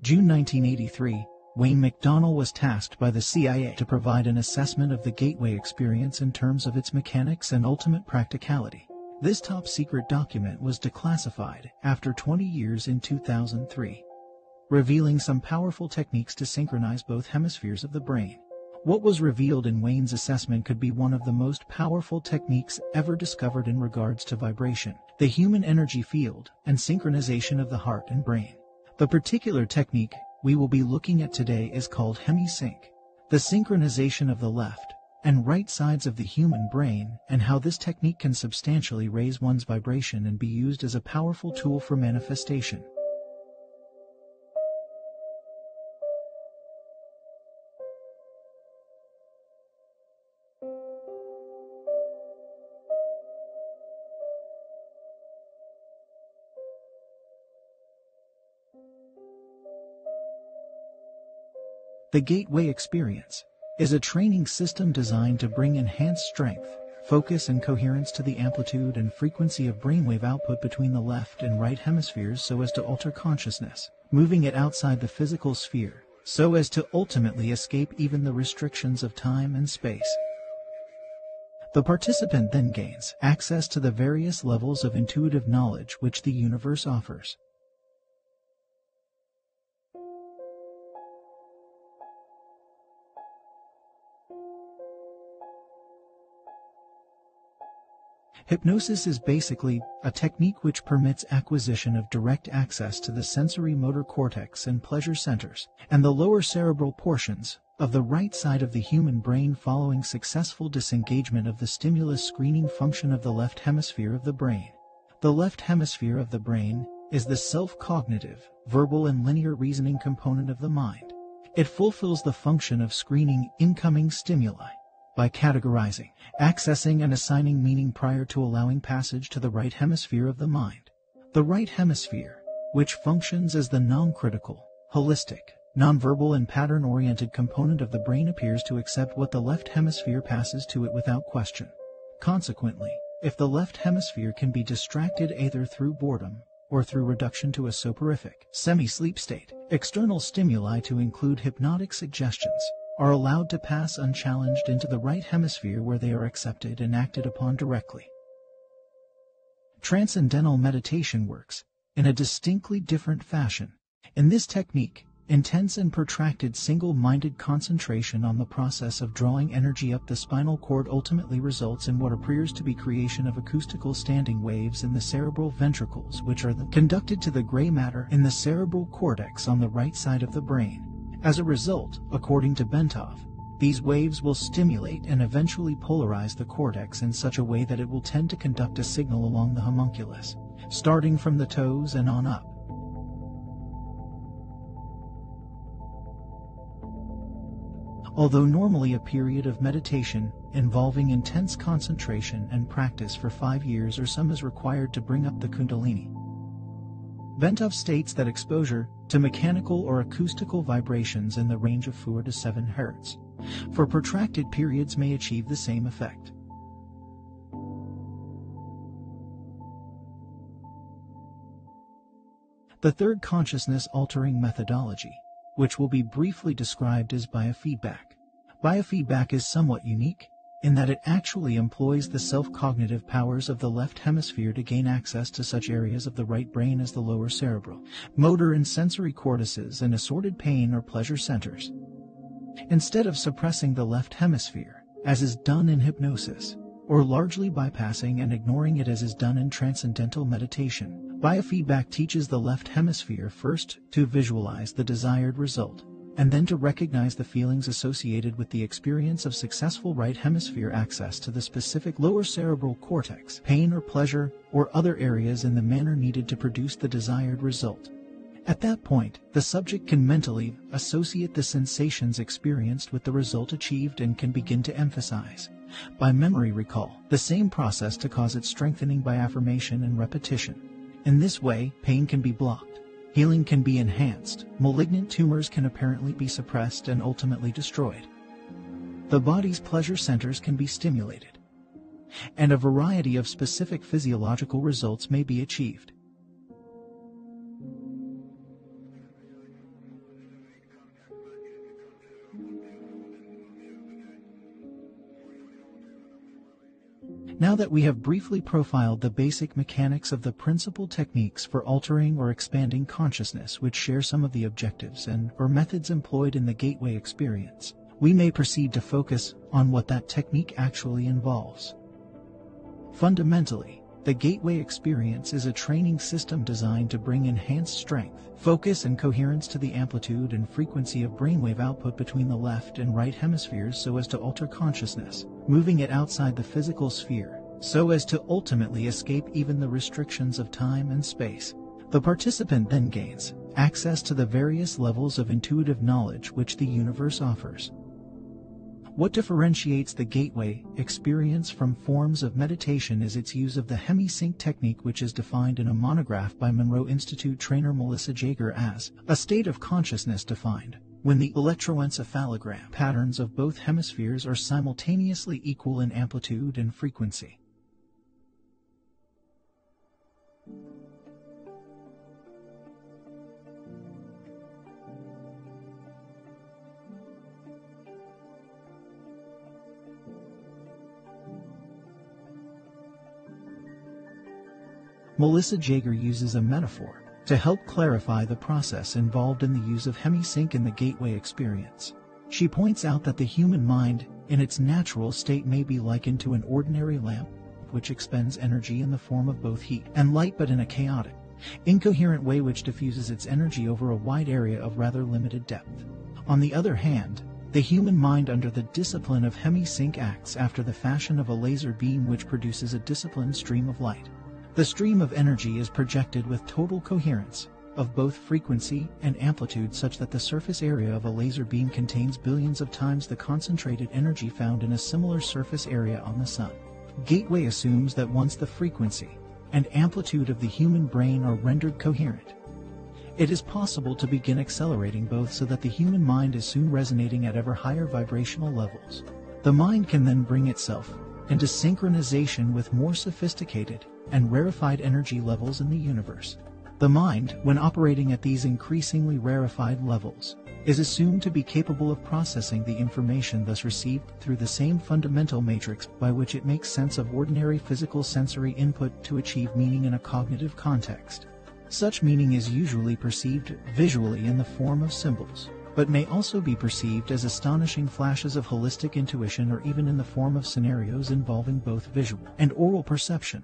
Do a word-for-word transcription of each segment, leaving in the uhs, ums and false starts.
June nineteen eighty-three, Wayne McDonnell was tasked by the C I A to provide an assessment of the Gateway experience in terms of its mechanics and ultimate practicality. This top-secret document was declassified after twenty years in two thousand three, revealing some powerful techniques to synchronize both hemispheres of the brain. What was revealed in Wayne's assessment could be one of the most powerful techniques ever discovered in regards to vibration, the human energy field, and synchronization of the heart and brain. The particular technique we will be looking at today is called HemiSync, the synchronization of the left and right sides of the human brain, and how this technique can substantially raise one's vibration and be used as a powerful tool for manifestation. The Gateway Experience is a training system designed to bring enhanced strength, focus, and coherence to the amplitude and frequency of brainwave output between the left and right hemispheres so as to alter consciousness, moving it outside the physical sphere, so as to ultimately escape even the restrictions of time and space. The participant then gains access to the various levels of intuitive knowledge which the universe offers. Hypnosis is basically a technique which permits acquisition of direct access to the sensory motor cortex and pleasure centers, and the lower cerebral portions of the right side of the human brain following successful disengagement of the stimulus screening function of the left hemisphere of the brain. The left hemisphere of the brain is the self-cognitive, verbal and linear reasoning component of the mind. It fulfills the function of screening incoming stimuli by categorizing, accessing, and assigning meaning prior to allowing passage to the right hemisphere of the mind. The right hemisphere, which functions as the non-critical, holistic, nonverbal and pattern-oriented component of the brain, appears to accept what the left hemisphere passes to it without question. Consequently, if the left hemisphere can be distracted either through boredom or through reduction to a soporific, semi-sleep state, external stimuli, to include hypnotic suggestions, are allowed to pass unchallenged into the right hemisphere where they are accepted and acted upon directly. Transcendental meditation works in a distinctly different fashion. In this technique, intense and protracted single-minded concentration on the process of drawing energy up the spinal cord ultimately results in what appears to be creation of acoustical standing waves in the cerebral ventricles, which are then conducted to the gray matter in the cerebral cortex on the right side of the brain. As a result, according to Bentov, these waves will stimulate and eventually polarize the cortex in such a way that it will tend to conduct a signal along the homunculus, starting from the toes and on up. Although normally a period of meditation involving intense concentration and practice for five years or some is required to bring up the Kundalini, Bentov states that exposure to mechanical or acoustical vibrations in the range of four to seven hertz for protracted periods may achieve the same effect. The third consciousness-altering methodology, which will be briefly described, is biofeedback. Biofeedback is somewhat unique in that it actually employs the self-cognitive powers of the left hemisphere to gain access to such areas of the right brain as the lower cerebral, motor and sensory cortices and assorted pain or pleasure centers. Instead of suppressing the left hemisphere, as is done in hypnosis, or largely bypassing and ignoring it as is done in transcendental meditation, biofeedback teaches the left hemisphere first to visualize the desired result, and then to recognize the feelings associated with the experience of successful right hemisphere access to the specific lower cerebral cortex, pain or pleasure, or other areas in the manner needed to produce the desired result. At that point, the subject can mentally associate the sensations experienced with the result achieved and can begin to emphasize, by memory recall, the same process to cause its strengthening by affirmation and repetition. In this way, pain can be blocked, healing can be enhanced, malignant tumors can apparently be suppressed and ultimately destroyed. The body's pleasure centers can be stimulated, and a variety of specific physiological results may be achieved. Now that we have briefly profiled the basic mechanics of the principal techniques for altering or expanding consciousness which share some of the objectives and or methods employed in the gateway experience, we may proceed to focus on what that technique actually involves. Fundamentally, the gateway experience is a training system designed to bring enhanced strength, focus, and coherence to the amplitude and frequency of brainwave output between the left and right hemispheres so as to alter consciousness, moving it outside the physical sphere, so as to ultimately escape even the restrictions of time and space. The participant then gains access to the various levels of intuitive knowledge which the universe offers. What differentiates the gateway experience from forms of meditation is its use of the Hemi-Sync technique, which is defined in a monograph by Monroe Institute trainer Melissa Jaeger as a state of consciousness defined when the electroencephalogram patterns of both hemispheres are simultaneously equal in amplitude and frequency. Melissa Jaeger uses a metaphor to help clarify the process involved in the use of Hemi-Sync in the gateway experience. She points out that the human mind, in its natural state, may be likened to an ordinary lamp, which expends energy in the form of both heat and light, but in a chaotic, incoherent way which diffuses its energy over a wide area of rather limited depth. On the other hand, the human mind under the discipline of Hemi-Sync acts after the fashion of a laser beam which produces a disciplined stream of light. The stream of energy is projected with total coherence of both frequency and amplitude such that the surface area of a laser beam contains billions of times the concentrated energy found in a similar surface area on the Sun. Gateway assumes that once the frequency and amplitude of the human brain are rendered coherent, it is possible to begin accelerating both so that the human mind is soon resonating at ever higher vibrational levels. The mind can then bring itself into synchronization with more sophisticated and rarefied energy levels in the universe. The mind, when operating at these increasingly rarefied levels, is assumed to be capable of processing the information thus received through the same fundamental matrix by which it makes sense of ordinary physical sensory input to achieve meaning in a cognitive context. Such meaning is usually perceived visually in the form of symbols, but may also be perceived as astonishing flashes of holistic intuition or even in the form of scenarios involving both visual and oral perception.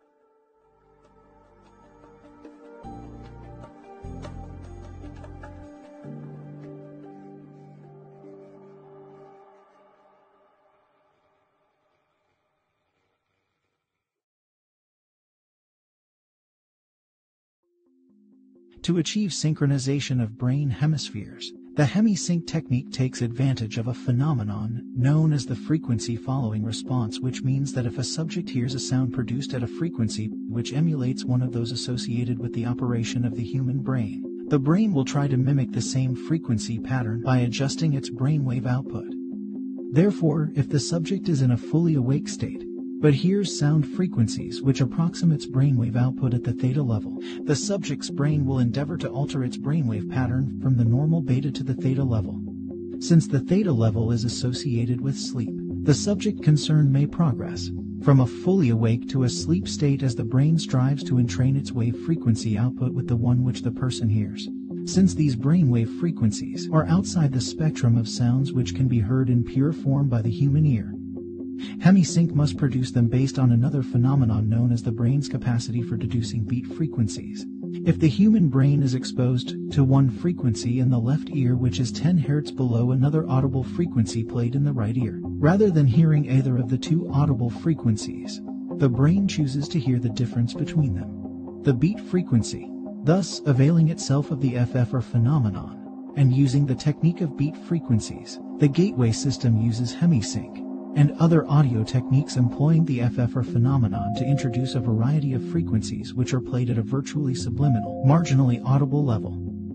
To achieve synchronization of brain hemispheres, the Hemi-Sync technique takes advantage of a phenomenon known as the frequency-following response, which means that if a subject hears a sound produced at a frequency which emulates one of those associated with the operation of the human brain, the brain will try to mimic the same frequency pattern by adjusting its brainwave output. Therefore, if the subject is in a fully awake state, but hears sound frequencies which approximates brainwave output at the theta level, the subject's brain will endeavor to alter its brainwave pattern from the normal beta to the theta level. Since the theta level is associated with sleep, the subject concerned may progress from a fully awake to a sleep state as the brain strives to entrain its wave frequency output with the one which the person hears. Since these brainwave frequencies are outside the spectrum of sounds which can be heard in pure form by the human ear, Hemi-Sync must produce them based on another phenomenon known as the brain's capacity for deducing beat frequencies. If the human brain is exposed to one frequency in the left ear which is ten hertz below another audible frequency played in the right ear, rather than hearing either of the two audible frequencies, the brain chooses to hear the difference between them, the beat frequency, thus availing itself of the F F R phenomenon. And using the technique of beat frequencies, the gateway system uses Hemi-Sync and other audio techniques employing the F F R phenomenon to introduce a variety of frequencies which are played at a virtually subliminal, marginally audible level.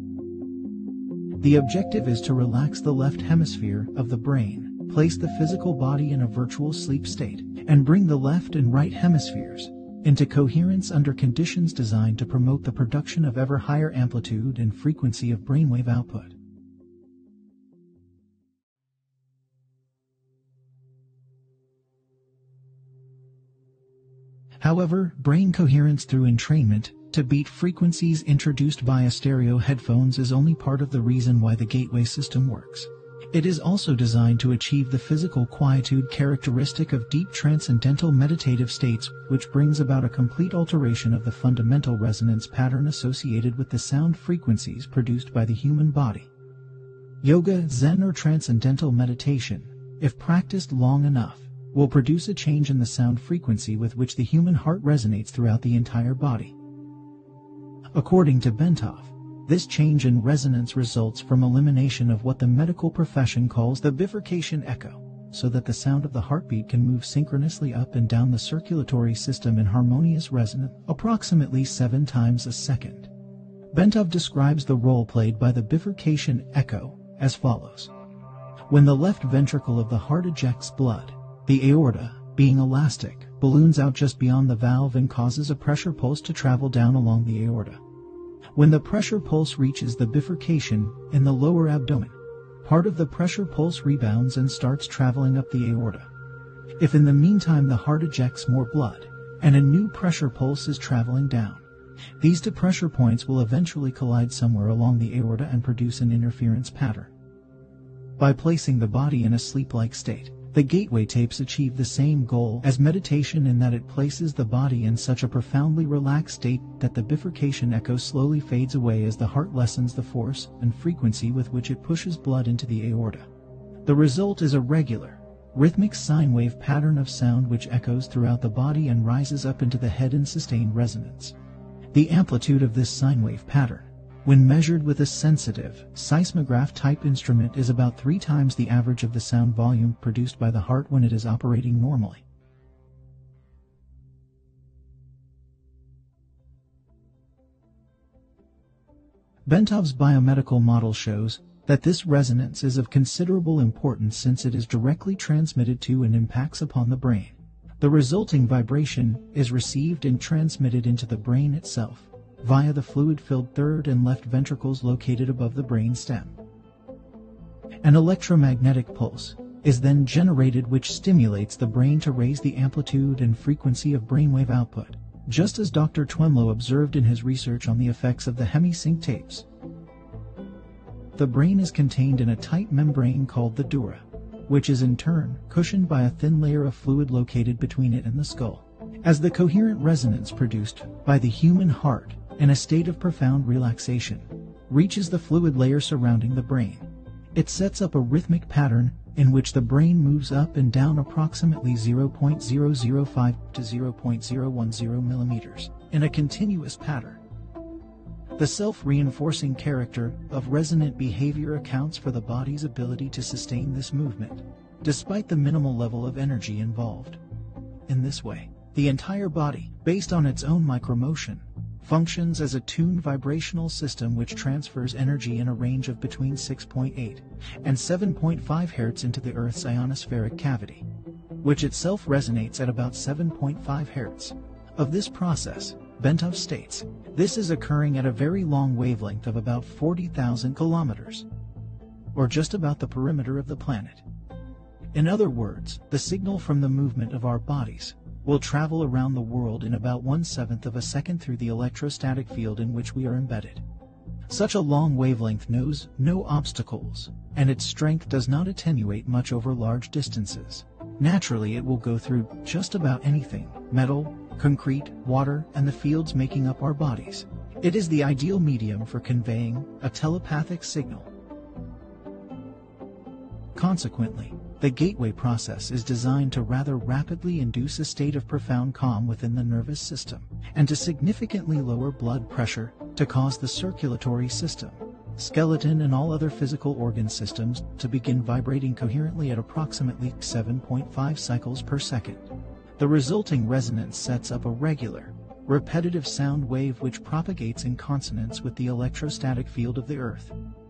The objective is to relax the left hemisphere of the brain, place the physical body in a virtual sleep state, and bring the left and right hemispheres into coherence under conditions designed to promote the production of ever higher amplitude and frequency of brainwave output. However, brain coherence through entrainment to beat frequencies introduced via stereo headphones is only part of the reason why the gateway system works. It is also designed to achieve the physical quietude characteristic of deep transcendental meditative states, which brings about a complete alteration of the fundamental resonance pattern associated with the sound frequencies produced by the human body. Yoga, Zen, or transcendental meditation, if practiced long enough, will produce a change in the sound frequency with which the human heart resonates throughout the entire body. According to Bentov, this change in resonance results from elimination of what the medical profession calls the bifurcation echo, so that the sound of the heartbeat can move synchronously up and down the circulatory system in harmonious resonance, approximately seven times a second. Bentov describes the role played by the bifurcation echo as follows. When the left ventricle of the heart ejects blood, the aorta, being elastic, balloons out just beyond the valve and causes a pressure pulse to travel down along the aorta. When the pressure pulse reaches the bifurcation in the lower abdomen, part of the pressure pulse rebounds and starts traveling up the aorta. If in the meantime the heart ejects more blood, and a new pressure pulse is traveling down, these two pressure points will eventually collide somewhere along the aorta and produce an interference pattern. By placing the body in a sleep-like state, the gateway tapes achieve the same goal as meditation in that it places the body in such a profoundly relaxed state that the bifurcation echo slowly fades away as the heart lessens the force and frequency with which it pushes blood into the aorta. The result is a regular, rhythmic sine wave pattern of sound which echoes throughout the body and rises up into the head in sustained resonance. The amplitude of this sine wave pattern, when measured with a sensitive, seismograph-type instrument, is about three times the average of the sound volume produced by the heart when it is operating normally. Bentov's biomedical model shows that this resonance is of considerable importance since it is directly transmitted to and impacts upon the brain. The resulting vibration is received and transmitted into the brain itself via the fluid-filled third and left ventricles located above the brain stem. An electromagnetic pulse is then generated which stimulates the brain to raise the amplitude and frequency of brainwave output, just as Doctor Twemlow observed in his research on the effects of the HemiSync tapes. The brain is contained in a tight membrane called the dura, which is in turn cushioned by a thin layer of fluid located between it and the skull. As the coherent resonance produced by the human heart in a state of profound relaxation reaches the fluid layer surrounding the brain, it sets up a rhythmic pattern in which the brain moves up and down approximately zero point zero zero five to zero point zero one zero millimeters in a continuous pattern. The self-reinforcing character of resonant behavior accounts for the body's ability to sustain this movement, despite the minimal level of energy involved. In this way, the entire body, based on its own micromotion, functions as a tuned vibrational system which transfers energy in a range of between six point eight and seven point five hertz into the Earth's ionospheric cavity, which itself resonates at about seven point five hertz. Of this process, Bentov states, this is occurring at a very long wavelength of about forty thousand kilometers, or just about the perimeter of the planet. In other words, the signal from the movement of our bodies will travel around the world in about one-seventh of a second through the electrostatic field in which we are embedded. Such a long wavelength knows no obstacles, and its strength does not attenuate much over large distances. Naturally, it will go through just about anything: metal, concrete, water, and the fields making up our bodies. It is the ideal medium for conveying a telepathic signal. Consequently, the gateway process is designed to rather rapidly induce a state of profound calm within the nervous system, and to significantly lower blood pressure to cause the circulatory system, skeleton, and all other physical organ systems to begin vibrating coherently at approximately seven point five cycles per second. The resulting resonance sets up a regular, repetitive sound wave which propagates in consonance with the electrostatic field of the Earth.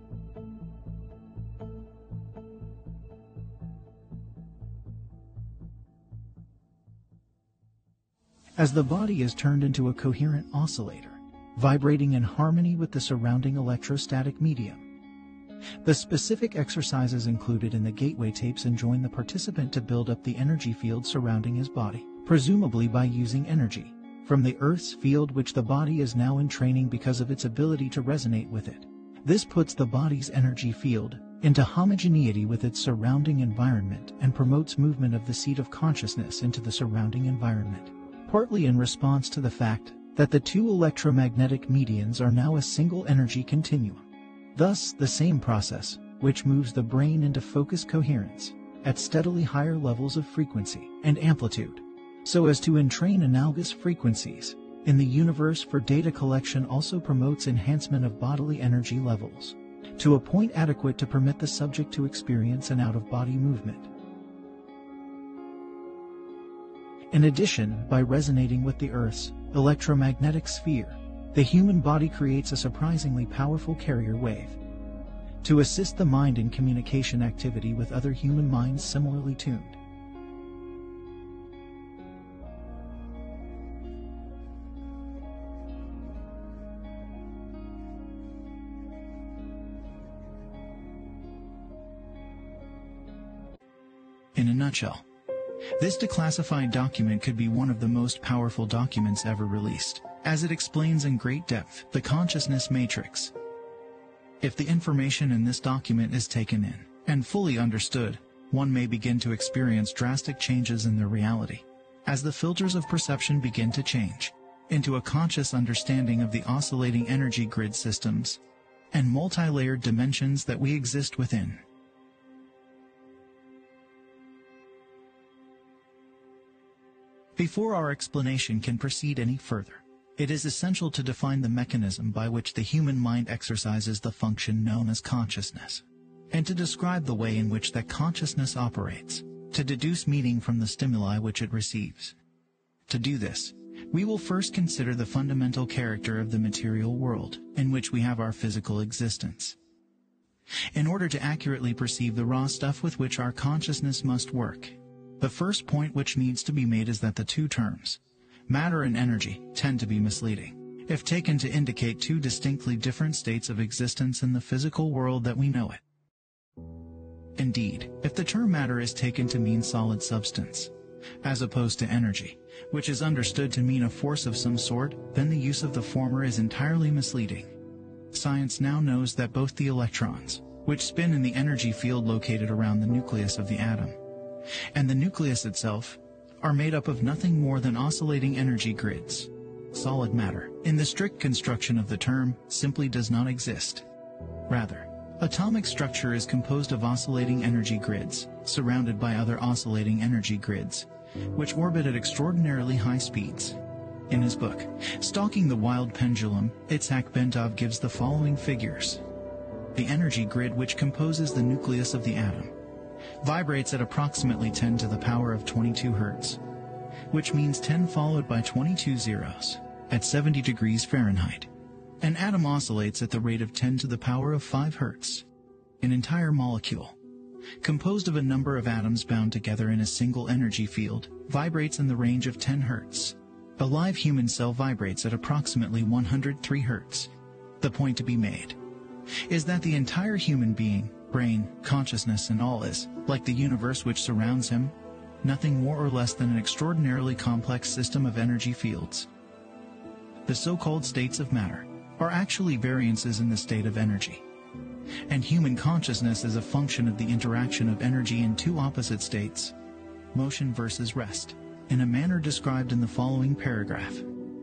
As the body is turned into a coherent oscillator, vibrating in harmony with the surrounding electrostatic medium. The specific exercises included in the gateway tapes enjoin the participant to build up the energy field surrounding his body. presumably by using energy from the Earth's field, which the body is now entraining because of its ability to resonate with it. This puts the body's energy field into homogeneity with its surrounding environment and promotes movement of the seat of consciousness into the surrounding environment, partly in response to the fact that the two electromagnetic medians are now a single energy continuum. Thus, the same process, which moves the brain into focused coherence at steadily higher levels of frequency and amplitude, so as to entrain analogous frequencies in the universe for data collection, also promotes enhancement of bodily energy levels to a point adequate to permit the subject to experience an out-of-body movement. In addition, by resonating with the Earth's electromagnetic sphere, the human body creates a surprisingly powerful carrier wave to assist the mind in communication activity with other human minds similarly tuned. In a nutshell, this declassified document could be one of the most powerful documents ever released, as it explains in great depth the consciousness matrix. If the information in this document is taken in and fully understood, one may begin to experience drastic changes in their reality, as the filters of perception begin to change into a conscious understanding of the oscillating energy grid systems and multi-layered dimensions that we exist within. Before our explanation can proceed any further, it is essential to define the mechanism by which the human mind exercises the function known as consciousness, and to describe the way in which that consciousness operates, to deduce meaning from the stimuli which it receives. To do this, we will first consider the fundamental character of the material world in which we have our physical existence. In order to accurately perceive the raw stuff with which our consciousness must work, the first point which needs to be made is that the two terms, matter and energy, tend to be misleading, if taken to indicate two distinctly different states of existence in the physical world that we know it. Indeed, if the term matter is taken to mean solid substance, as opposed to energy, which is understood to mean a force of some sort, then the use of the former is entirely misleading. Science now knows that both the electrons, which spin in the energy field located around the nucleus of the atom, and the nucleus itself, are made up of nothing more than oscillating energy grids. Solid matter, in the strict construction of the term, simply does not exist. Rather, atomic structure is composed of oscillating energy grids, surrounded by other oscillating energy grids, which orbit at extraordinarily high speeds. In his book, Stalking the Wild Pendulum, Itzhak Bentov gives the following figures. The energy grid which composes the nucleus of the atom vibrates at approximately ten to the power of twenty-two hertz, which means ten followed by twenty-two zeros, at seventy degrees Fahrenheit. An atom oscillates at the rate of ten to the power of five hertz. An entire molecule, composed of a number of atoms bound together in a single energy field, vibrates in the range of ten hertz. A live human cell vibrates at approximately one hundred three hertz. The point to be made is that the entire human being, brain, consciousness and all is, like the universe which surrounds him, nothing more or less than an extraordinarily complex system of energy fields. The so-called states of matter are actually variances in the state of energy, and human consciousness is a function of the interaction of energy in two opposite states, motion versus rest, in a manner described in the following paragraph.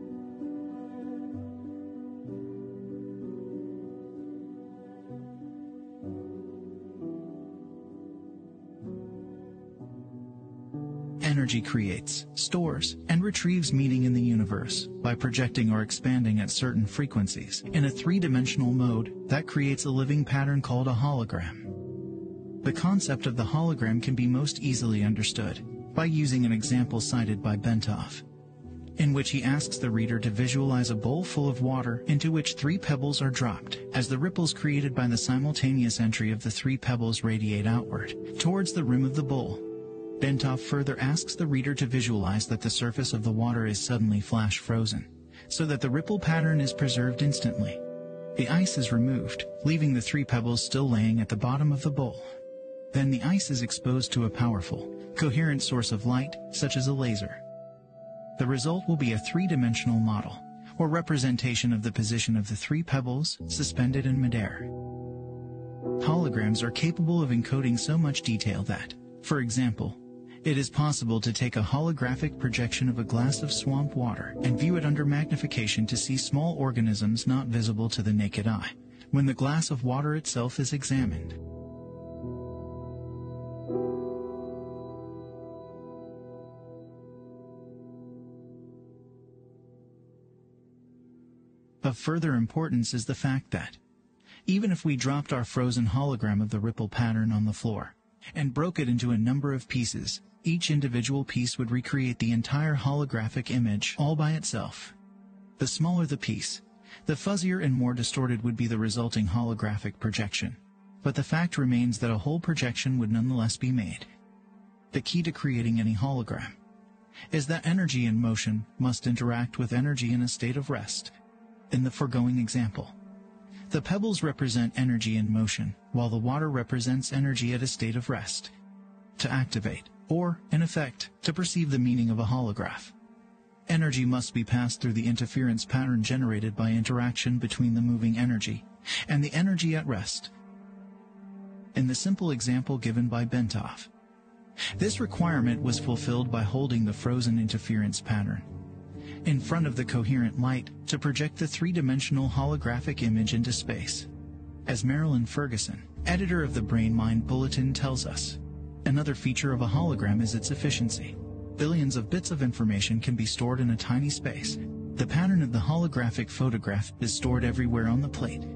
Energy creates, stores, and retrieves meaning in the universe by projecting or expanding at certain frequencies in a three-dimensional mode that creates a living pattern called a hologram. The concept of the hologram can be most easily understood by using an example cited by Bentov, in which he asks the reader to visualize a bowl full of water into which three pebbles are dropped, as the ripples created by the simultaneous entry of the three pebbles radiate outward towards the rim of the bowl. Bentov further asks the reader to visualize that the surface of the water is suddenly flash frozen, so that the ripple pattern is preserved instantly. The ice is removed, leaving the three pebbles still laying at the bottom of the bowl. Then the ice is exposed to a powerful, coherent source of light, such as a laser. The result will be a three-dimensional model, or representation of the position of the three pebbles suspended in midair. Holograms are capable of encoding so much detail that, for example, it is possible to take a holographic projection of a glass of swamp water and view it under magnification to see small organisms not visible to the naked eye, when the glass of water itself is examined. Of further importance is the fact that, even if we dropped our frozen hologram of the ripple pattern on the floor and broke it into a number of pieces, each individual piece would recreate the entire holographic image all by itself. The smaller the piece, the fuzzier and more distorted would be the resulting holographic projection. But the fact remains that a whole projection would nonetheless be made. The key to creating any hologram is that energy in motion must interact with energy in a state of rest. In the foregoing example, the pebbles represent energy in motion, while the water represents energy at a state of rest. To activate, or, in effect, to perceive the meaning of a holograph, energy must be passed through the interference pattern generated by interaction between the moving energy and the energy at rest. In the simple example given by Bentov, this requirement was fulfilled by holding the frozen interference pattern in front of the coherent light to project the three-dimensional holographic image into space. As Marilyn Ferguson, editor of the Brain Mind Bulletin, tells us, another feature of a hologram is its efficiency. Billions of bits of information can be stored in a tiny space. The pattern of the holographic photograph is stored everywhere on the plate.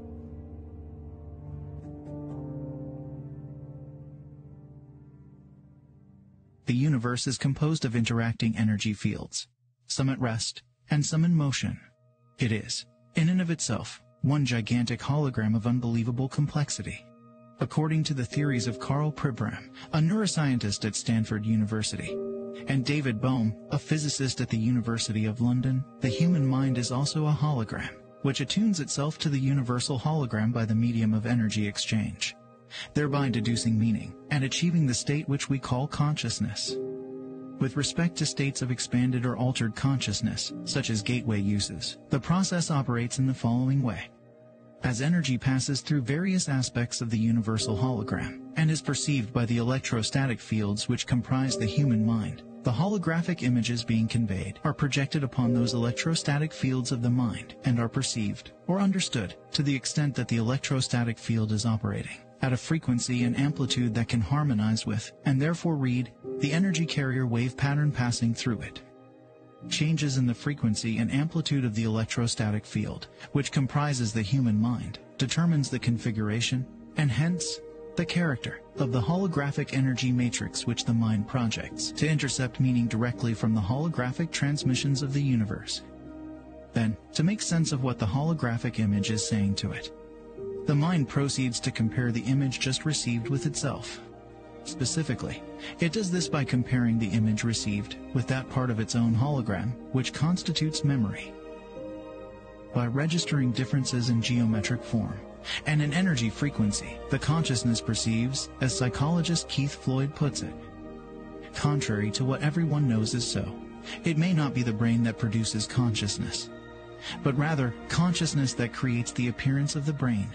The universe is composed of interacting energy fields, some at rest, and some in motion. It is, in and of itself, one gigantic hologram of unbelievable complexity. According to the theories of Karl Pribram, a neuroscientist at Stanford University, and David Bohm, a physicist at the University of London, the human mind is also a hologram, which attunes itself to the universal hologram by the medium of energy exchange, thereby deducing meaning and achieving the state which we call consciousness. With respect to states of expanded or altered consciousness, such as gateway uses, the process operates in the following way. As energy passes through various aspects of the universal hologram and is perceived by the electrostatic fields which comprise the human mind, the holographic images being conveyed are projected upon those electrostatic fields of the mind and are perceived or understood to the extent that the electrostatic field is operating at a frequency and amplitude that can harmonize with, and therefore read, the energy carrier wave pattern passing through it. Changes in the frequency and amplitude of the electrostatic field, which comprises the human mind, determines the configuration, and hence, the character, of the holographic energy matrix which the mind projects to intercept meaning directly from the holographic transmissions of the universe. Then, to make sense of what the holographic image is saying to it, the mind proceeds to compare the image just received with itself. Specifically, it does this by comparing the image received with that part of its own hologram which constitutes memory. By registering differences in geometric form and in energy frequency, the consciousness perceives, as psychologist Keith Floyd puts it. Contrary to what everyone knows is so, it may not be the brain that produces consciousness, but rather consciousness that creates the appearance of the brain.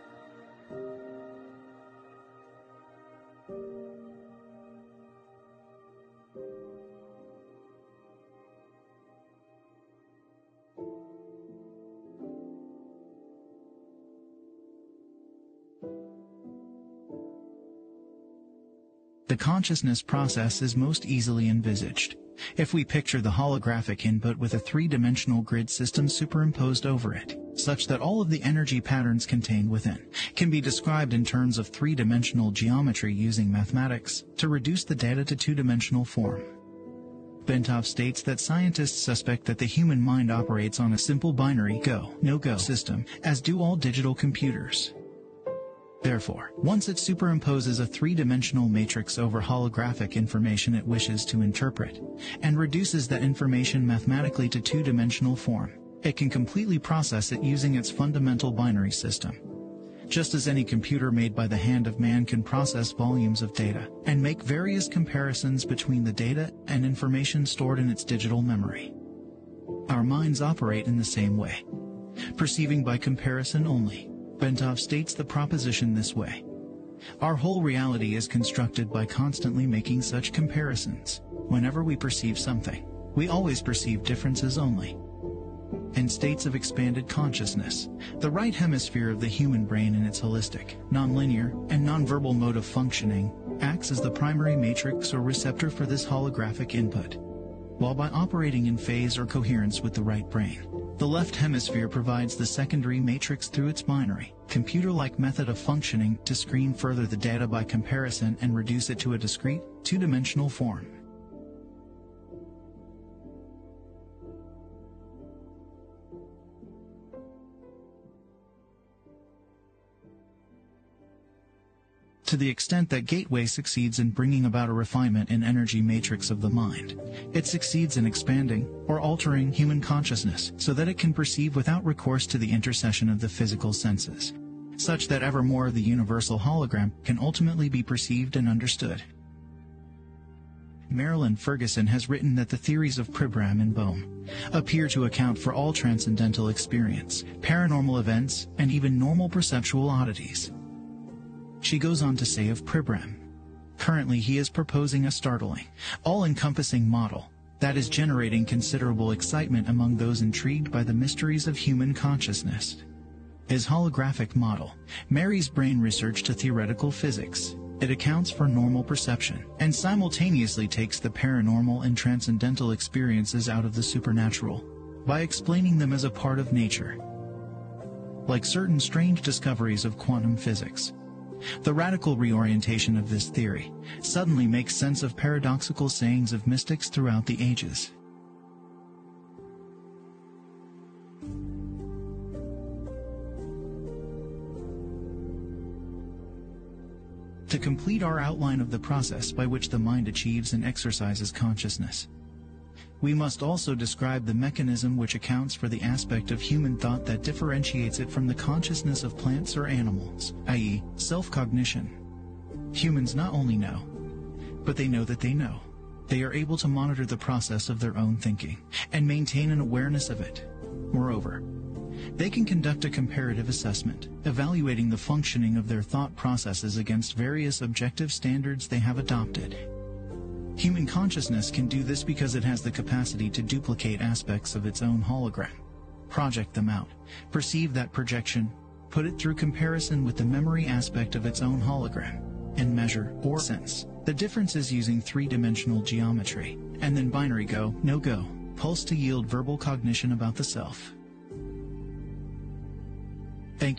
The consciousness process is most easily envisaged if we picture the holographic input with a three-dimensional grid system superimposed over it, such that all of the energy patterns contained within can be described in terms of three-dimensional geometry using mathematics to reduce the data to two-dimensional form. Bentov states that scientists suspect that the human mind operates on a simple binary go, no-go system, as do all digital computers. Therefore, once it superimposes a three-dimensional matrix over holographic information it wishes to interpret, and reduces that information mathematically to two-dimensional form, it can completely process it using its fundamental binary system. Just as any computer made by the hand of man can process volumes of data and make various comparisons between the data and information stored in its digital memory, our minds operate in the same way, perceiving by comparison only. Bentov states the proposition this way: our whole reality is constructed by constantly making such comparisons. Whenever we perceive something, we always perceive differences only. In states of expanded consciousness, the right hemisphere of the human brain in its holistic, nonlinear, and nonverbal mode of functioning acts as the primary matrix or receptor for this holographic input, while by operating in phase or coherence with the right brain, the left hemisphere provides the secondary matrix through its binary, computer-like method of functioning to screen further the data by comparison and reduce it to a discrete, two-dimensional form. To the extent that Gateway succeeds in bringing about a refinement in energy matrix of the mind, it succeeds in expanding or altering human consciousness so that it can perceive without recourse to the intercession of the physical senses, such that ever more of the universal hologram can ultimately be perceived and understood. Marilyn Ferguson has written that the theories of Pribram and Bohm appear to account for all transcendental experience, paranormal events, and even normal perceptual oddities. She goes on to say of Pribram, currently he is proposing a startling, all-encompassing model that is generating considerable excitement among those intrigued by the mysteries of human consciousness. His holographic model marries brain research to theoretical physics. It accounts for normal perception and simultaneously takes the paranormal and transcendental experiences out of the supernatural by explaining them as a part of nature. Like certain strange discoveries of quantum physics, the radical reorientation of this theory suddenly makes sense of paradoxical sayings of mystics throughout the ages. To complete our outline of the process by which the mind achieves and exercises consciousness, we must also describe the mechanism which accounts for the aspect of human thought that differentiates it from the consciousness of plants or animals, that is, self-cognition. Humans not only know, but they know that they know. They are able to monitor the process of their own thinking and maintain an awareness of it. Moreover, they can conduct a comparative assessment, evaluating the functioning of their thought processes against various objective standards they have adopted. Human consciousness can do this because it has the capacity to duplicate aspects of its own hologram, project them out, perceive that projection, put it through comparison with the memory aspect of its own hologram, and measure or sense the differences using three-dimensional geometry, and then binary go, no-go, pulse to yield verbal cognition about the self.